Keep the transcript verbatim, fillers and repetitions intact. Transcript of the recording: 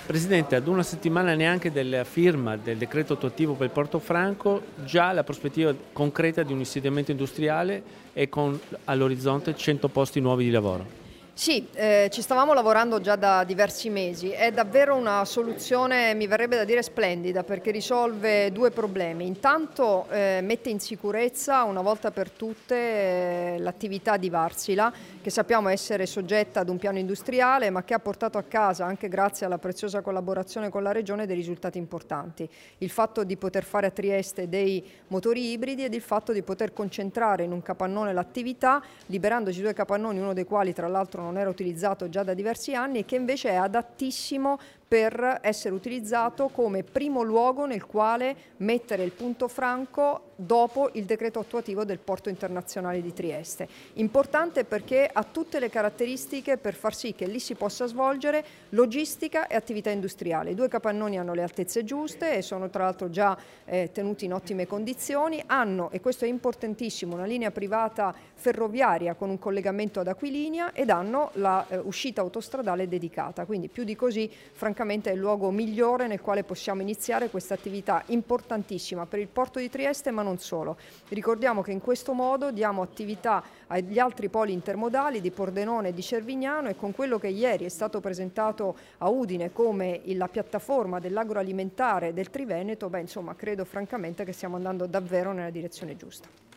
Presidente, ad una settimana neanche della firma del decreto attuativo per il Porto Franco, già la prospettiva concreta di un insediamento industriale e con all'orizzonte cento posti nuovi di lavoro. Sì, eh, ci stavamo lavorando già da diversi mesi. È davvero una soluzione, mi verrebbe da dire, splendida, perché risolve due problemi. Intanto eh, mette in sicurezza una volta per tutte eh, l'attività di Varsila, che sappiamo essere soggetta ad un piano industriale, ma che ha portato a casa, anche grazie alla preziosa collaborazione con la Regione, dei risultati importanti. Il fatto di poter fare a Trieste dei motori ibridi ed il fatto di poter concentrare in un capannone l'attività, liberandoci due capannoni, uno dei quali tra l'altro non era utilizzato già da diversi anni e che invece è adattissimo per essere utilizzato come primo luogo nel quale mettere il punto franco dopo il decreto attuativo del Porto Internazionale di Trieste. Importante perché ha tutte le caratteristiche per far sì che lì si possa svolgere logistica e attività industriale. I due capannoni hanno le altezze giuste e sono tra l'altro già eh, tenuti in ottime condizioni, hanno, e questo è importantissimo, una linea privata ferroviaria con un collegamento ad Aquilinea ed hanno la eh, uscita autostradale dedicata, quindi più di così francamente è il luogo migliore nel quale possiamo iniziare questa attività importantissima per il porto di Trieste, ma non solo. Ricordiamo che in questo modo diamo attività agli altri poli intermodali di Pordenone e di Cervignano, e con quello che ieri è stato presentato a Udine come la piattaforma dell'agroalimentare del Triveneto, beh, insomma, credo francamente che stiamo andando davvero nella direzione giusta.